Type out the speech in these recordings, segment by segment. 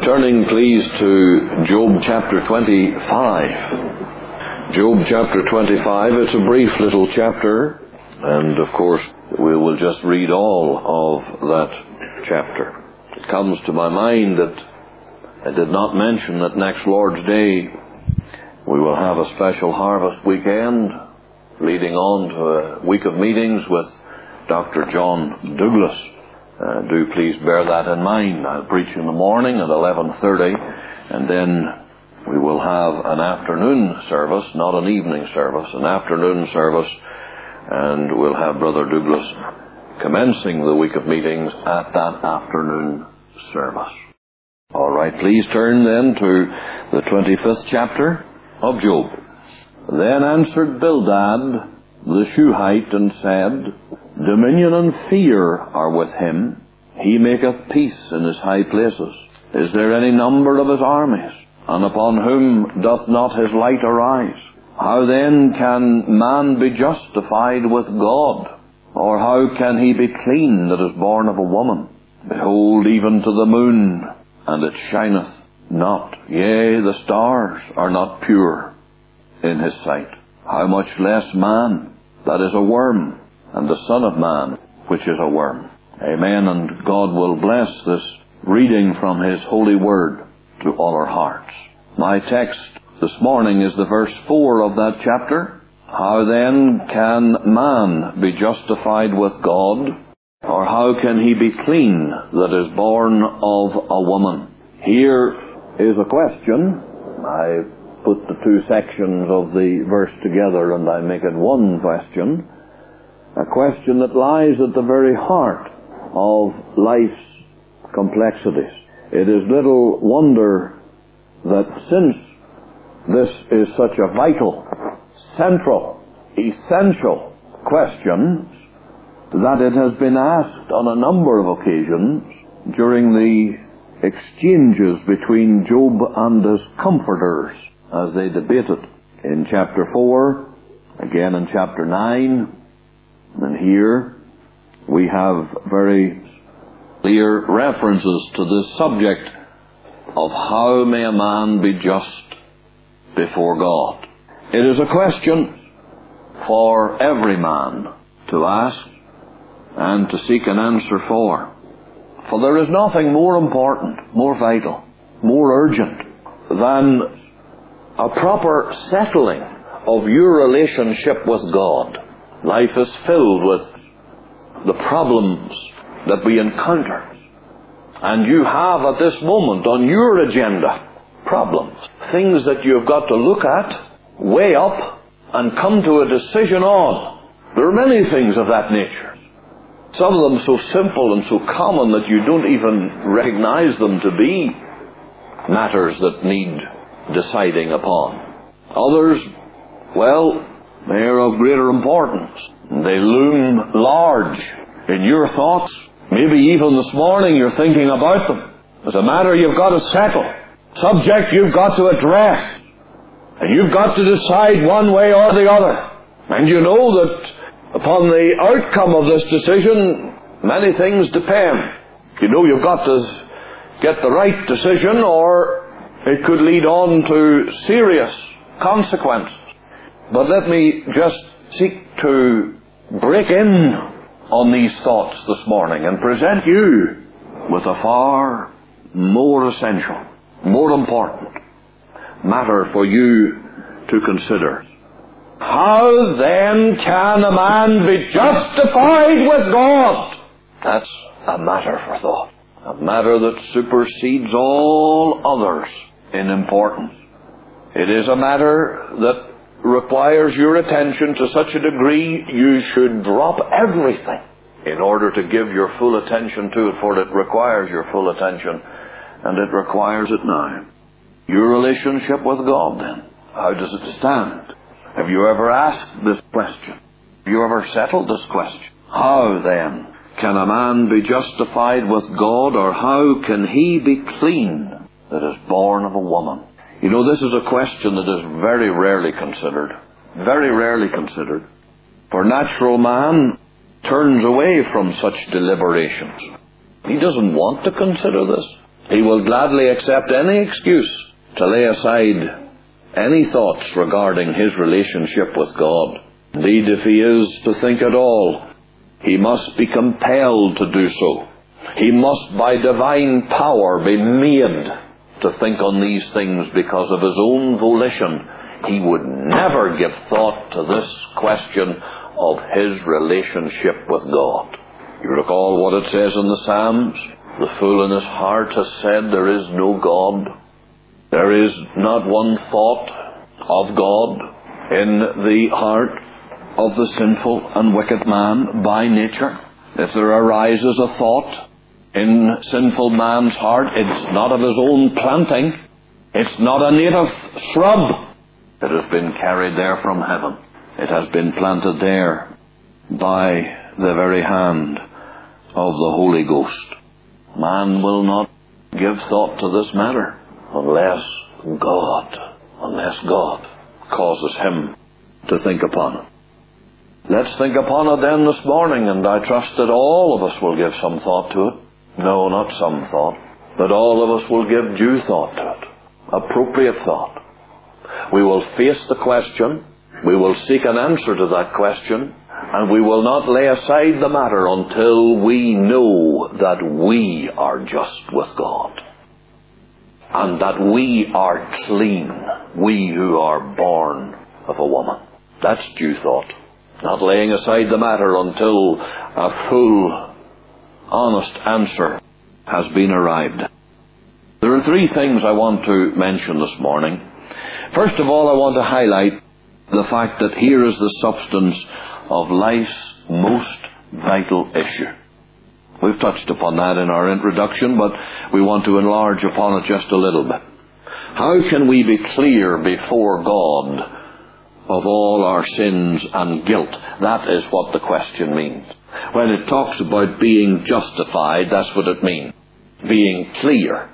Turning please to Job chapter 25. Job chapter 25, it's a brief little chapter, and of course we will just read all of that chapter. It comes to my mind that I did not mention that next Lord's Day we will have a special harvest weekend leading on to a week of meetings with Dr. John Douglas. Do please bear that in mind. I'll preach in the morning at 11:30, and then we will have an afternoon service, not an evening service, an afternoon service, and we'll have Brother Douglas commencing the week of meetings at that afternoon service. All right, please turn then to the 25th chapter of Job. Then answered Bildad the Shuhite and said, Dominion and fear are with him. He maketh peace in his high places. Is there any number of his armies? And upon whom doth not his light arise? How then can man be justified with God? Or how can he be clean that is born of a woman? Behold, even to the moon, and it shineth not. Yea, the stars are not pure in his sight. How much less man, that is a worm, and the Son of Man, which is a worm. Amen, and God will bless this reading from His holy word to all our hearts. My text this morning is the verse 4 of that chapter. How then can man be justified with God? Or how can he be clean that is born of a woman? Here is a question. I put the two sections of the verse together and I make it one question. A question that lies at the very heart of life's complexities. It is little wonder that since this is such a vital, central, essential question, that it has been asked on a number of occasions during the exchanges between Job and his comforters as they debated in chapter 4, again in chapter 9, and here we have very clear references to this subject of how may a man be just before God. It is a question for every man to ask and to seek an answer for. For there is nothing more important, more vital, more urgent than a proper settling of your relationship with God. Life is filled with the problems that we encounter. And you have at this moment on your agenda problems, things that you've got to look at, weigh up, and come to a decision on. There are many things of that nature. Some of them so simple and so common that you don't even recognize them to be matters that need deciding upon. Others, well, they are of greater importance. They loom large in your thoughts. Maybe even this morning you're thinking about them. As a matter you've got to settle. Subject you've got to address. And you've got to decide one way or the other. And you know that upon the outcome of this decision, many things depend. You know you've got to get the right decision, or it could lead on to serious consequences. But let me just seek to break in on these thoughts this morning and present you with a far more essential, more important matter for you to consider. How then can a man be justified with God? That's a matter for thought. A matter that supersedes all others in importance. It is a matter that requires your attention to such a degree you should drop everything in order to give your full attention to it, for it requires your full attention, and it requires it now. Your relationship with God, then, how does it stand? Have you ever asked this question? Have you ever settled this question? How, then, can a man be justified with God, or how can he be clean that is born of a woman? You know, this is a question that is very rarely considered. Very rarely considered. For natural man turns away from such deliberations. He doesn't want to consider this. He will gladly accept any excuse to lay aside any thoughts regarding his relationship with God. Indeed, if he is to think at all, he must be compelled to do so. He must by divine power be made to think on these things because of his own volition. He would never give thought to this question of his relationship with God. You recall what it says in the Psalms? The fool in his heart has said, there is no God. There is not one thought of God in the heart of the sinful and wicked man by nature. If there arises a thought in sinful man's heart, it's not of his own planting. It's not a native shrub. It has been carried there from heaven. It has been planted there by the very hand of the Holy Ghost. Man will not give thought to this matter unless God causes him to think upon it. Let's think upon it then this morning, and I trust that all of us will give some thought to it. No, not some thought, but all of us will give due thought to it, appropriate thought. We will face the question, we will seek an answer to that question, and we will not lay aside the matter until we know that we are just with God, and that we are clean, we who are born of a woman. That's due thought. Not laying aside the matter until a full, honest answer has been arrived at. There are three things I want to mention this morning. First of all, I want to highlight the fact that here is the substance of life's most vital issue. We've touched upon that in our introduction, but we want to enlarge upon it just a little bit. How can we be clear before God of all our sins and guilt? That is what the question means. When it talks about being justified, that's what it means. Being clear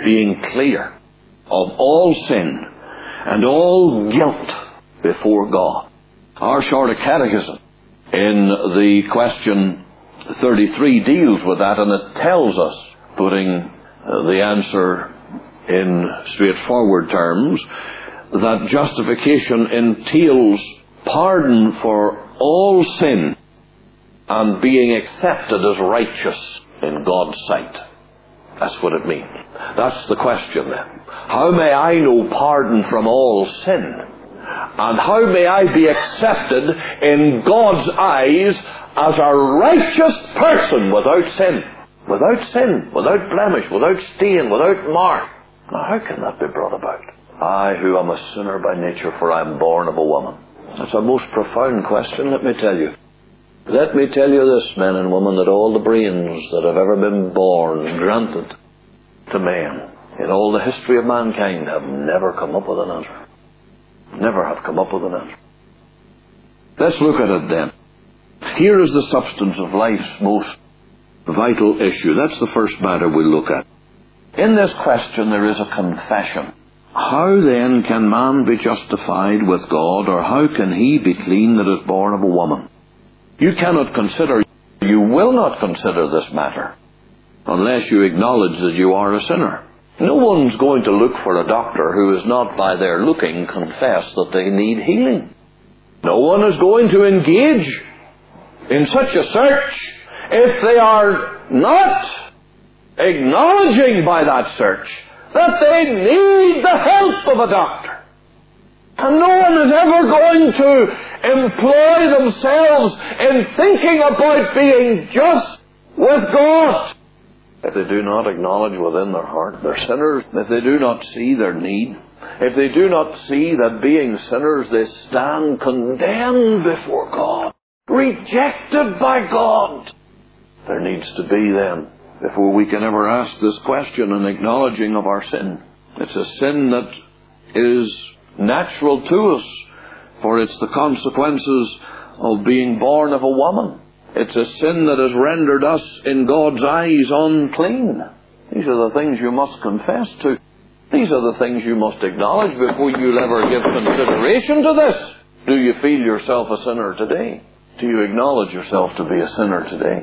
of all sin and all guilt before God. Our short catechism in the question 33 deals with that, and it tells us, putting the answer in straightforward terms, that justification entails pardon for all sin and being accepted as righteous in God's sight. That's what it means. That's the question then. How may I know pardon from all sin? And how may I be accepted in God's eyes as a righteous person without sin? Without sin, without blemish, without stain, without mark. Now how can that be brought about? I who am a sinner by nature, for I am born of a woman. That's a most profound question, let me tell you. Let me tell you this, men and women, that all the brains that have ever been born, granted to man, in all the history of mankind, have never come up with an answer. Never have come up with an answer. Let's look at it then. Here is the substance of life's most vital issue. That's the first matter we'll look at. In this question there is a confession. How then can man be justified with God, or how can he be clean that is born of a woman? You will not consider this matter unless you acknowledge that you are a sinner. No one's going to look for a doctor who is not by their looking confess that they need healing. No one is going to engage in such a search if they are not acknowledging by that search that they need the help of a doctor. And no one is ever going to employ themselves in thinking about being just with God if they do not acknowledge within their heart they're sinners, if they do not see their need, if they do not see that being sinners they stand condemned before God, rejected by God. There needs to be then, before we can ever ask this question, an acknowledging of our sin. It's a sin that is natural to us, for it's the consequences of being born of a woman. It's a sin that has rendered us in God's eyes unclean. These are the things you must confess to. These are the things you must acknowledge before you'll ever give consideration to this. Do you feel yourself a sinner today? Do you acknowledge yourself to be a sinner today?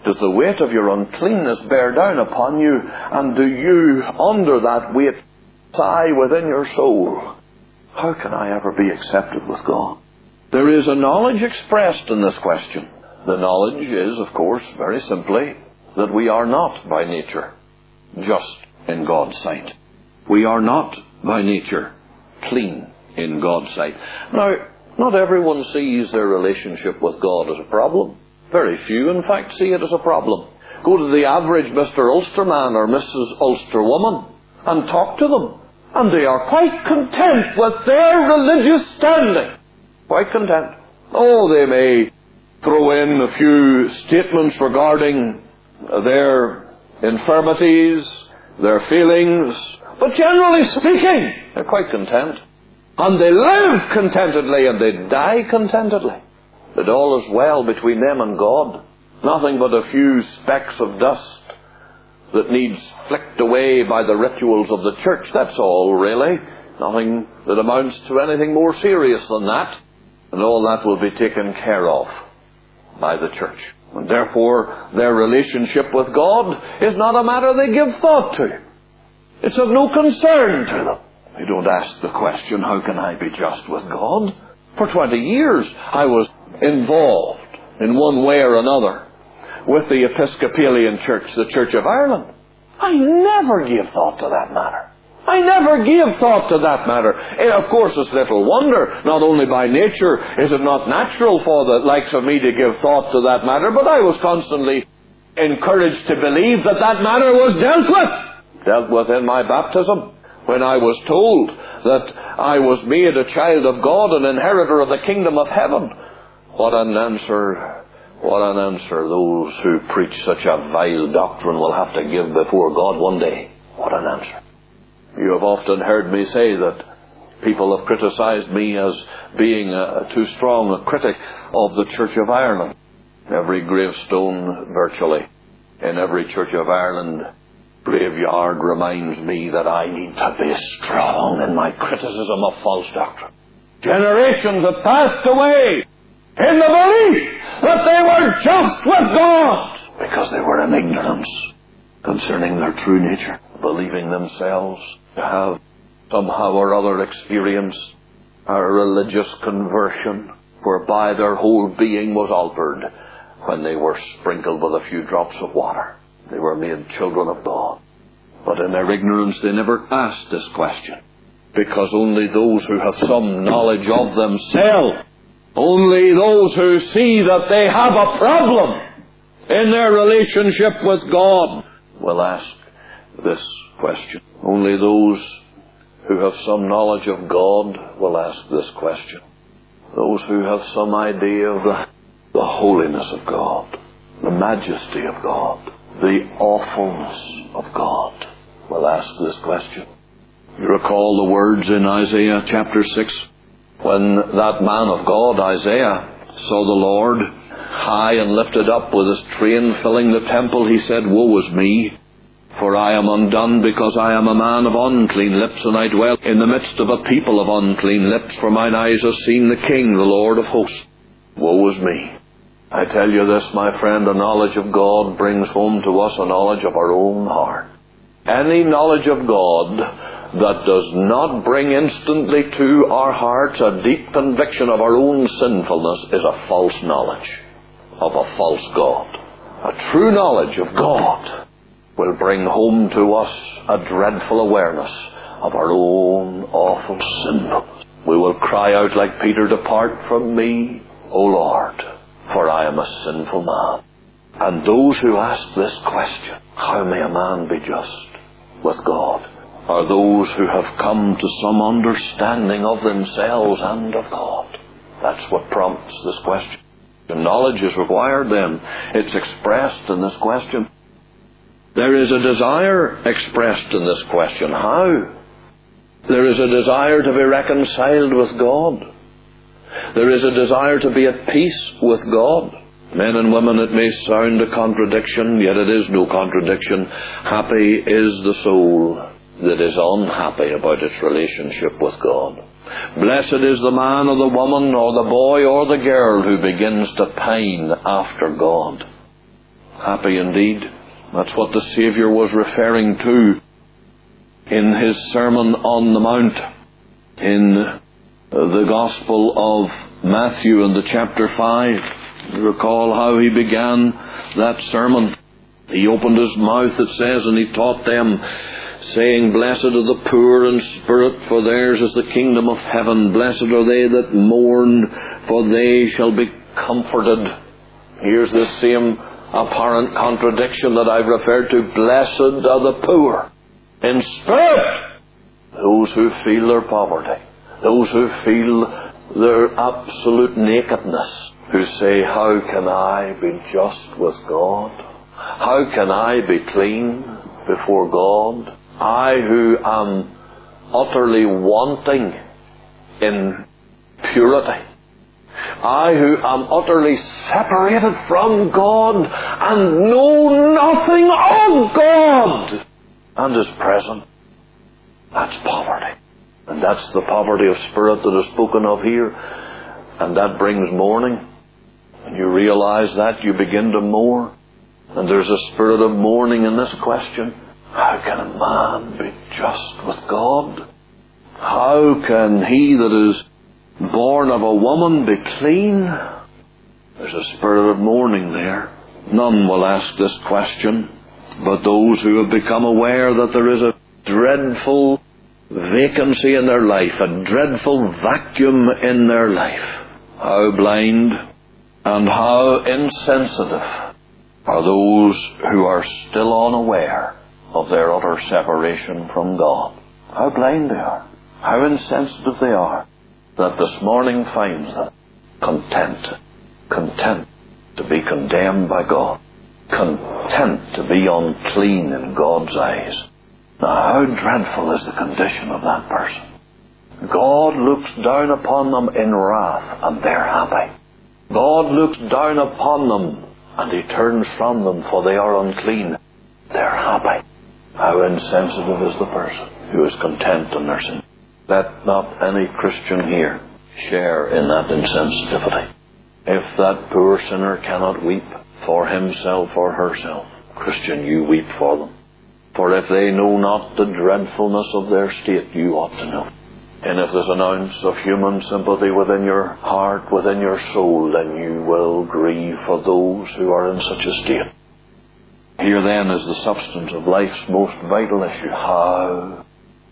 Does the weight of your uncleanness bear down upon you, and do you, under that weight, sigh within your soul, how can I ever be accepted with God? There is a knowledge expressed in this question. The knowledge is, of course, very simply, that we are not by nature just in God's sight. We are not by nature clean in God's sight. Now, not everyone sees their relationship with God as a problem. Very few, in fact, see it as a problem. Go to the average Mr. Ulster man or Mrs. Ulster woman and talk to them, and they are quite content with their religious standing. Quite content. Oh, they may throw in a few statements regarding their infirmities, their feelings, but generally speaking, they're quite content. And they live contentedly and they die contentedly. That all is well between them and God. Nothing but a few specks of dust that needs flicked away by the rituals of the church. That's all, really. Nothing that amounts to anything more serious than that. And all that will be taken care of by the church. And therefore, their relationship with God is not a matter they give thought to. It's of no concern to them. They don't ask the question, how can I be just with God? For 20 years, I was involved in one way or another with the Episcopalian Church, the Church of Ireland. I never gave thought to that matter. I never gave thought to that matter. Of course, it's little wonder, not only by nature is it not natural for the likes of me to give thought to that matter, but I was constantly encouraged to believe that that matter was dealt with in my baptism. When I was told that I was made a child of God, an inheritor of the kingdom of heaven. What an answer those who preach such a vile doctrine will have to give before God one day. What an answer. You have often heard me say that people have criticized me as being too strong a critic of the Church of Ireland. Every gravestone, virtually, in every Church of Ireland graveyard reminds me that I need to be strong in my criticism of false doctrine. Generations have passed away in the belief that they were just with God because they were in ignorance concerning their true nature, believing themselves to have somehow or other experienced a religious conversion whereby their whole being was altered when they were sprinkled with a few drops of water. They were made children of God. But in their ignorance they never asked this question. Because only those who have some knowledge of themselves, only those who see that they have a problem in their relationship with God, will ask this question. Only those who have some knowledge of God will ask this question. Those who have some idea of the holiness of God, the majesty of God, the awfulness of God, will ask this question. You recall the words in Isaiah chapter 6, when that man of God, Isaiah, saw the Lord high and lifted up with his train filling the temple. He said, "Woe is me, for I am undone, because I am a man of unclean lips, and I dwell in the midst of a people of unclean lips, for mine eyes have seen the King, the Lord of hosts." Woe is me. I tell you this, my friend, the knowledge of God brings home to us a knowledge of our own heart. Any knowledge of God that does not bring instantly to our hearts a deep conviction of our own sinfulness is a false knowledge of a false God. A true knowledge of God will bring home to us a dreadful awareness of our own awful sinfulness. We will cry out like Peter, "Depart from me, O Lord, for I am a sinful man." And those who ask this question, how may a man be just with God, are those who have come to some understanding of themselves and of God. That's what prompts this question. The knowledge is required then. It's expressed in this question. There is a desire expressed in this question. How? There is a desire to be reconciled with God. There is a desire to be at peace with God. Men and women, it may sound a contradiction, yet it is no contradiction. Happy is the soul that is unhappy about its relationship with God. Blessed is the man or the woman or the boy or the girl who begins to pine after God. Happy indeed. That's what the Saviour was referring to in His Sermon on the Mount in the Gospel of Matthew in the chapter 5. You recall how He began that sermon. He opened His mouth, it says, and He taught them, saying, Blessed are the poor in spirit, for theirs is the kingdom of heaven. Blessed are they that mourn, for they shall be comforted. Here's the same apparent contradiction that I've referred to. Blessed are the poor in spirit, those who feel their poverty, those who feel their absolute nakedness, who say, how can I be just with God? How can I be clean before God? I who am utterly wanting in purity. I who am utterly separated from God and know nothing of God and His presence. That's poverty. And that's the poverty of spirit that is spoken of here. And that brings mourning. When you realize that, you begin to mourn. And there's a spirit of mourning in this question. How can a man be just with God? How can he that is born of a woman be clean? There's a spirit of mourning there. None will ask this question, but those who have become aware that there is a dreadful vacancy in their life, a dreadful vacuum in their life. How blind and how insensitive are those who are still unaware of their utter separation from God. How blind they are, how insensitive they are, that this morning finds them content to be condemned by God, content to be unclean in God's eyes. Now, how dreadful is the condition of that person? God looks down upon them in wrath, and they're happy. God looks down upon them, and He turns from them, for they are unclean. They're happy. How insensitive is the person who is content in their sin. Let not any Christian here share in that insensitivity. If that poor sinner cannot weep for himself or herself, Christian, you weep for them. For if they know not the dreadfulness of their state, you ought to know. And if there's an ounce of human sympathy within your heart, within your soul, then you will grieve for those who are in such a state. Here then is the substance of life's most vital issue. How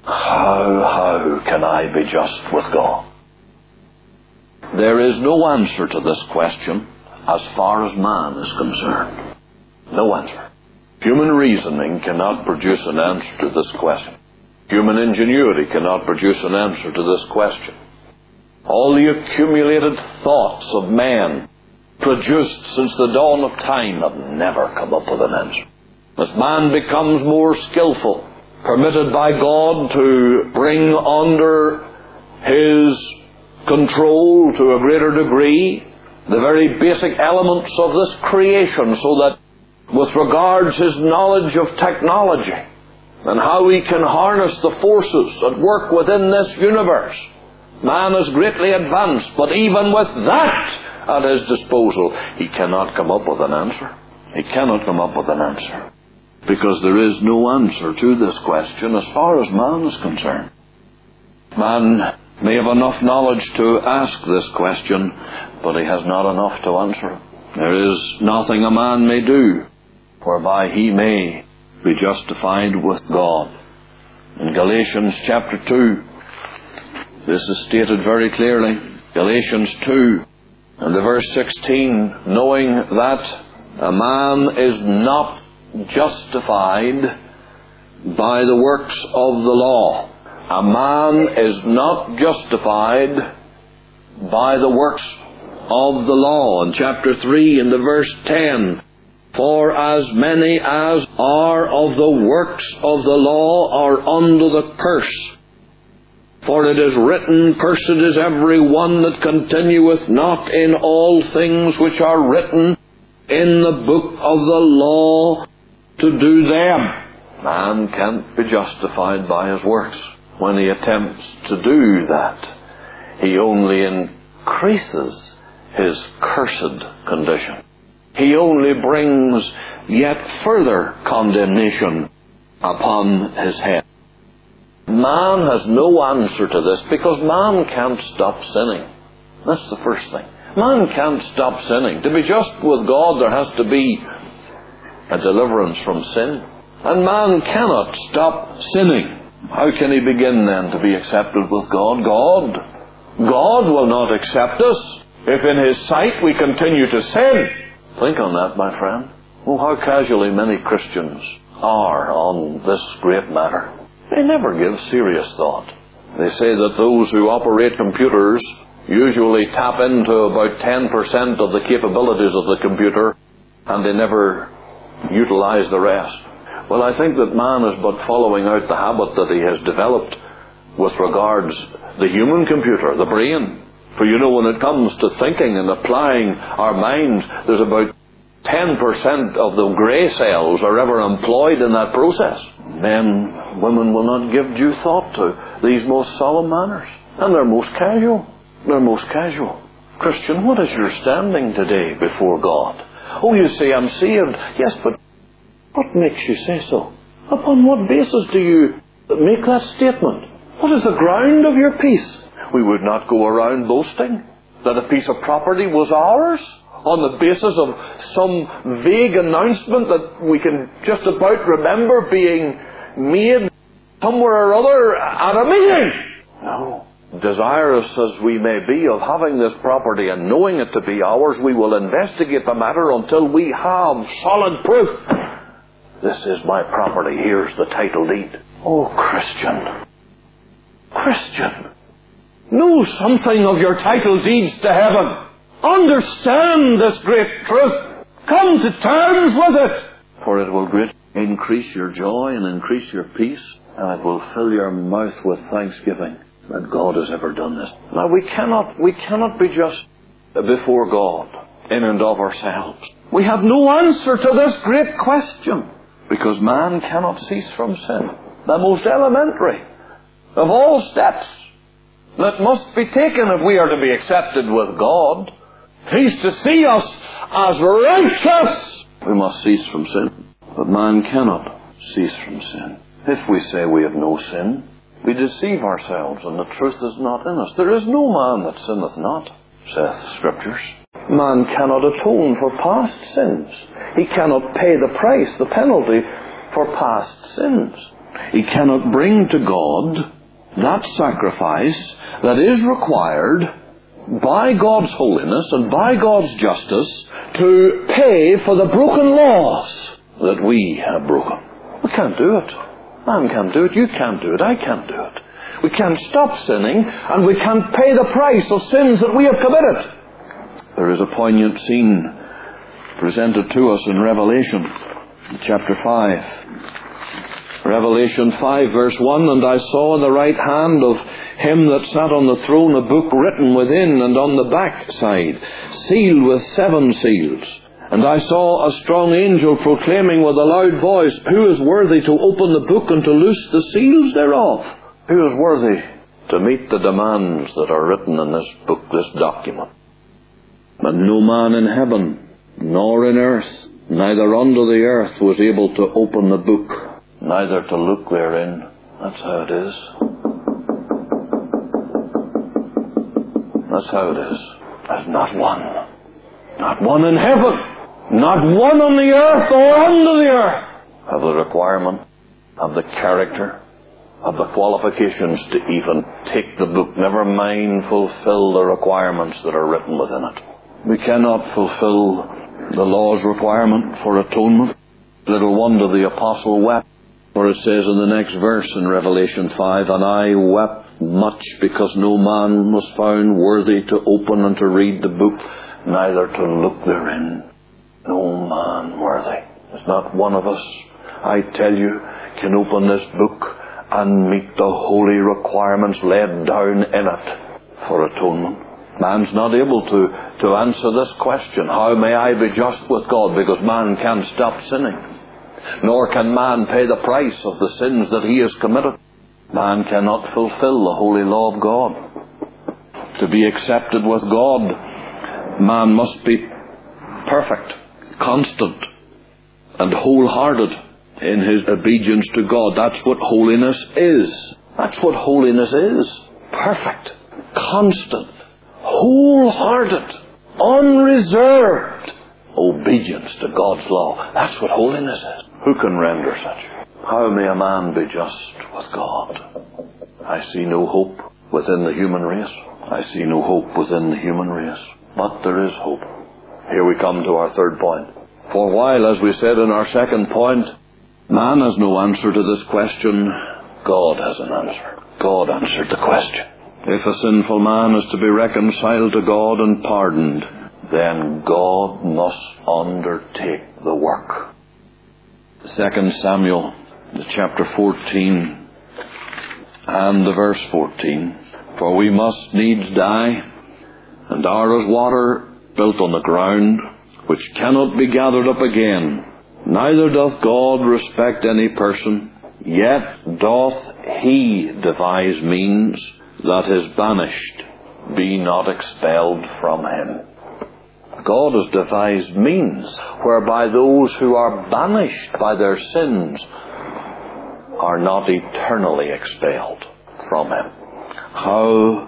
can I be just with God? There is no answer to this question as far as man is concerned. No answer. Human reasoning cannot produce an answer to this question. Human ingenuity cannot produce an answer to this question. All the accumulated thoughts of man produced since the dawn of time have never come up with an answer. As man becomes more skillful, permitted by God to bring under His control to a greater degree the very basic elements of this creation, so that with regards His knowledge of technology and how He can harness the forces at work within this universe, man is greatly advanced, but even with that at his disposal, he cannot come up with an answer. He cannot come up with an answer. Because there is no answer to this question as far as man is concerned. Man may have enough knowledge to ask this question, but he has not enough to answer it. There is nothing a man may do whereby he may be justified with God. In Galatians chapter 2, this is stated very clearly. Galatians 2 and the verse 16, knowing that a man is not justified by the works of the law. A man is not justified by the works of the law. In chapter 3 and the verse 10, for as many as are of the works of the law are under the curse. For it is written, cursed is every one that continueth not in all things which are written in the book of the law to do them. Man can't be justified by his works. When he attempts to do that, he only increases his cursed condition. he only brings yet further condemnation upon his head. Man has no answer to this because man can't stop sinning. That's the first thing. Man can't stop sinning. To be just with God, there has to be a deliverance from sin. And man cannot stop sinning. How can he begin then to be accepted with God? God will not accept us if in His sight we continue to sin. Think on that, my friend. Oh, how casually many Christians are on this great matter. They never give serious thought. They say that those who operate computers usually tap into about 10% of the capabilities of the computer, and they never utilize the rest. Well, I think that man is but following out the habit that he has developed with regards the human computer, the brain. For you know, when it comes to thinking and applying our minds, there's about 10% of the grey cells are ever employed in that process. Men, women will not give due thought to these most solemn manners. And they're most casual. They're most casual. Christian, what is your standing today before God? Oh, you say, I'm saved. Yes, but what makes you say so? Upon what basis do you make that statement? What is the ground of your peace? We would not go around boasting that a piece of property was ours on the basis of some vague announcement that we can just about remember being made somewhere or other at a meeting. No. Desirous as we may be of having this property and knowing it to be ours, we will investigate the matter until we have solid proof. This is my property. Here's the title deed. Oh, Christian, know something of your title deeds to heaven. Understand this great truth. Come to terms with it. For it will greatly increase your joy and increase your peace, and it will fill your mouth with thanksgiving that God has ever done this. Now, we cannot be just before God in and of ourselves. We have no answer to this great question, because man cannot cease from sin. The most elementary of all steps that must be taken if we are to be accepted with God. If He's to see us as righteous, we must cease from sin. But man cannot cease from sin. If we say we have no sin, we deceive ourselves, and the truth is not in us. There is no man that sinneth not, saith the Scriptures. Man cannot atone for past sins. He cannot pay the price, the penalty for past sins. He cannot bring to God that sacrifice that is required by God's holiness and by God's justice to pay for the broken laws that we have broken. We can't do it. Man can't do it. You can't do it. I can't do it. We can't stop sinning, and we can't pay the price of sins that we have committed. There is a poignant scene presented to us in Revelation chapter 5. Revelation 5 verse 1, And I saw in the right hand of him that sat on the throne a book written within and on the back side, sealed with 7 seals. And I saw a strong angel proclaiming with a loud voice, Who is worthy to open the book and to loose the seals thereof? Who is worthy to meet the demands that are written in this book, this document? And no man in heaven, nor in earth, neither under the earth was able to open the book, neither to look therein. That's how it is. That's how it is. There's not one. Not one in heaven. Not one on the earth or under the earth. Have the requirement, have the character, have the qualifications to even take the book, never mind fulfill the requirements that are written within it. We cannot fulfill the law's requirement for atonement. Little wonder the apostle wept. For it says in the next verse in Revelation 5, And I wept much because no man was found worthy to open and to read the book, neither to look therein. No man worthy. There's not one of us, I tell you, can open this book and meet the holy requirements laid down in it for atonement. Man's not able to answer this question, how may I be just with God? Because man can't stop sinning. Nor can man pay the price of the sins that he has committed. Man cannot fulfill the holy law of God. To be accepted with God, man must be perfect, constant and wholehearted in his obedience to God. That's what holiness is. That's what holiness is. Perfect, constant, wholehearted, unreserved obedience to God's law. That's what holiness is. Who can render such? How may a man be just with God? I see no hope within the human race. I see no hope within the human race. But there is hope. Here we come to our third point. For while, as we said in our second point, man has no answer to this question, God has an answer. God answered the question. If a sinful man is to be reconciled to God and pardoned, then God must undertake the work. 2 Samuel, the chapter 14, and the verse 14. For we must needs die, and are as water built on the ground, which cannot be gathered up again. Neither doth God respect any person, yet doth he devise means that his banished be not expelled from him. God has devised means whereby those who are banished by their sins are not eternally expelled from him. How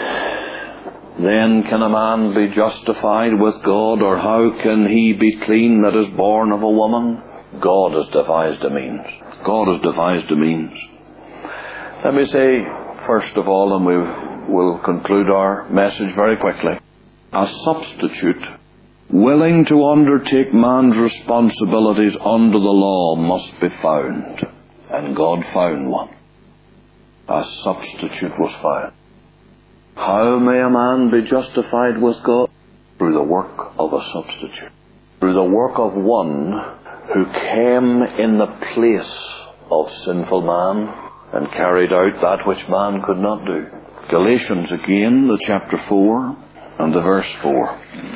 then can a man be justified with God, or how can he be clean that is born of a woman? God has devised a means. God has devised a means. Let me say, first of all, and we will conclude our message very quickly, a substitute willing to undertake man's responsibilities under the law must be found. And God found one. A substitute was found. How may a man be justified with God? Through the work of a substitute. Through the work of one who came in the place of sinful man and carried out that which man could not do. Galatians again, the chapter 4 and the verse 4.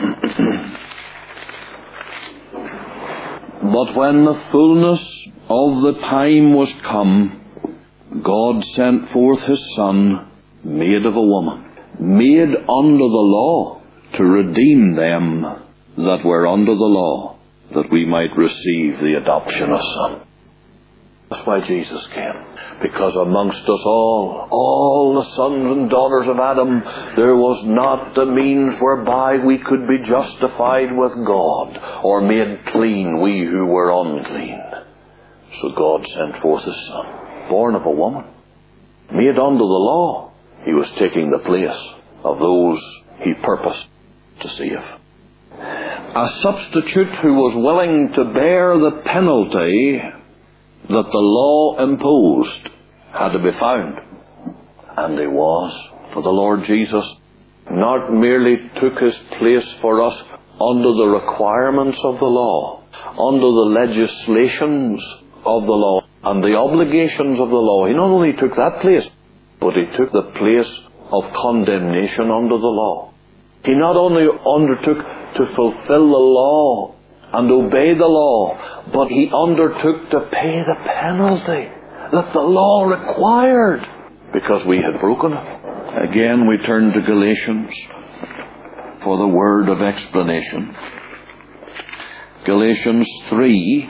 But when the fullness of the time was come, God sent forth his Son, made of a woman, made under the law, to redeem them that were under the law, that we might receive the adoption of son. That's why Jesus came. Because amongst us all the sons and daughters of Adam, there was not a means whereby we could be justified with God, or made clean, we who were unclean. So God sent forth his Son, born of a woman, made under the law. He was taking the place of those he purposed to save. A substitute who was willing to bear the penalty that the law imposed had to be found. And he was. For the Lord Jesus not merely took his place for us under the requirements of the law, under the legislations of the law, and the obligations of the law. He not only took that place, but he took the place of condemnation under the law. He not only undertook to fulfill the law and obey the law, but he undertook to pay the penalty that the law required, because we had broken it. Again, we turn to Galatians for the word of explanation. Galatians 3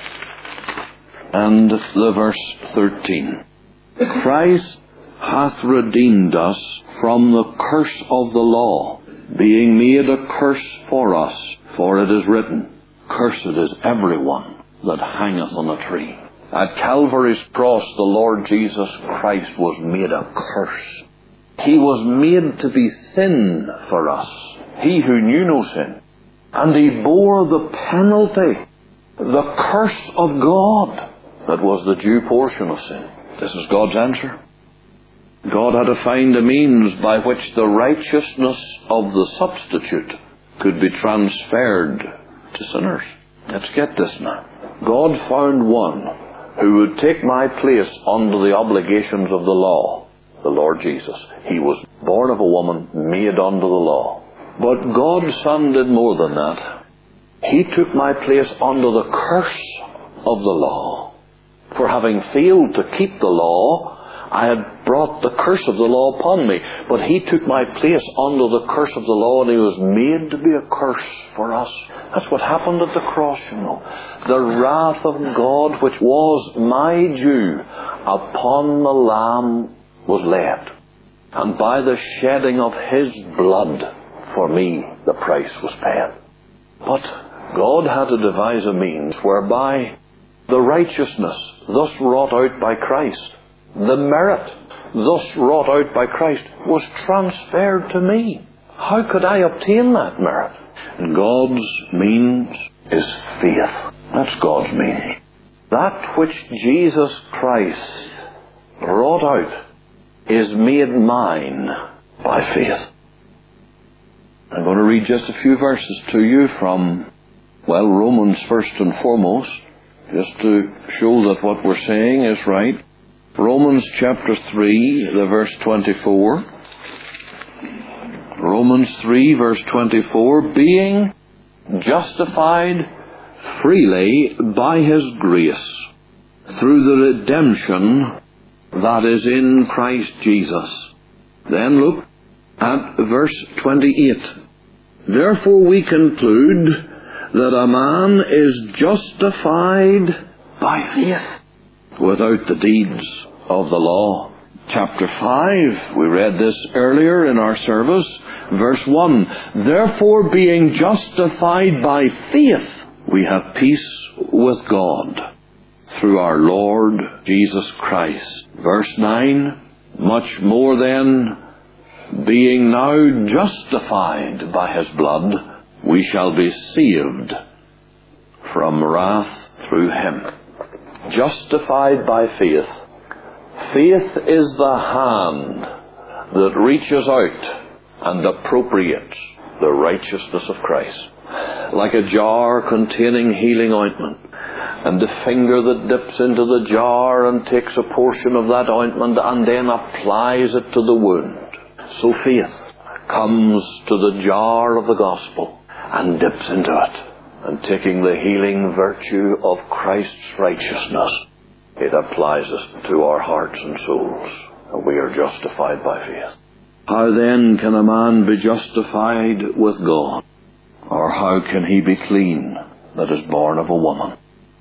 and the verse 13. Christ hath redeemed us from the curse of the law, being made a curse for us. For it is written, Cursed is everyone that hangeth on a tree. At Calvary's cross, the Lord Jesus Christ was made a curse. He was made to be sin for us, he who knew no sin. And he bore the penalty, the curse of God, that was the due portion of sin. This is God's answer. God had to find a means by which the righteousness of the substitute could be transferred to sinners. Let's get this now. God found one who would take my place under the obligations of the law, the Lord Jesus. He was born of a woman, made under the law. But God's Son did more than that. He took my place under the curse of the law, for having failed to keep the law I had brought the curse of the law upon me. But He took my place under the curse of the law, and He was made to be a curse for us. That's what happened at the cross, you know. The wrath of God, which was my due, upon the Lamb was laid. And by the shedding of His blood, for me, the price was paid. But God had to devise a means whereby the righteousness thus wrought out by Christ, the merit thus wrought out by Christ, was transferred to me. How could I obtain that merit? And God's means is faith. That's God's means. That which Jesus Christ wrought out is made mine by faith. I'm going to read just a few verses to you from, Romans first and foremost, just to show that what we're saying is right. Romans chapter 3, the verse 24. Romans 3, verse 24. Being justified freely by His grace, through the redemption that is in Christ Jesus. Then look at verse 28. Therefore we conclude that a man is justified by faith without the deeds of the law. Chapter 5, we read this earlier in our service, verse 1. Therefore being justified by faith, we have peace with God through our Lord Jesus Christ. Verse 9, much more then, being now justified by His blood, we shall be saved from wrath through Him. Justified by faith. Faith is the hand that reaches out and appropriates the righteousness of Christ. Like a jar containing healing ointment, and the finger that dips into the jar and takes a portion of that ointment and then applies it to the wound. So faith comes to the jar of the gospel and dips into it, and taking the healing virtue of Christ's righteousness, it applies it to our hearts and souls, and we are justified by faith. How then can a man be justified with God? Or how can he be clean that is born of a woman?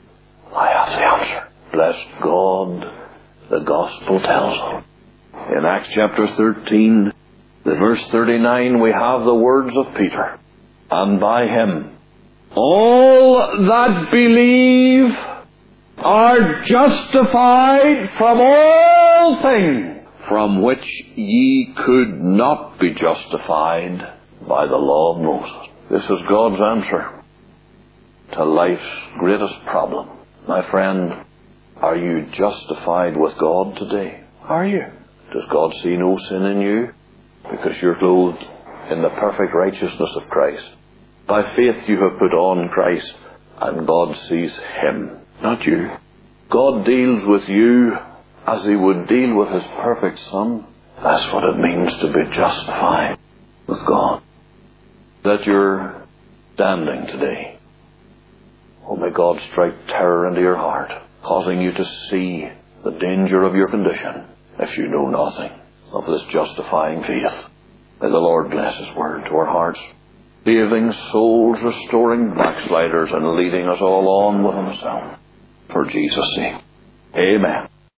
I have the answer. Bless God, the gospel tells us. In Acts chapter 13, the verse 39, we have the words of Peter. And by Him, all that believe are justified from all things from which ye could not be justified by the law of Moses. This is God's answer to life's greatest problem. My friend, are you justified with God today? Are you? Does God see no sin in you? Because you're clothed in the perfect righteousness of Christ. By faith you have put on Christ, and God sees Him, not you. God deals with you as He would deal with His perfect Son. That's what it means to be justified with God. That you're standing today. Oh, may God strike terror into your heart, causing you to see the danger of your condition if you know nothing of this justifying faith. May the Lord bless His word to our hearts, saving souls, restoring backsliders, and leading us all on with Himself. For Jesus' sake. Amen.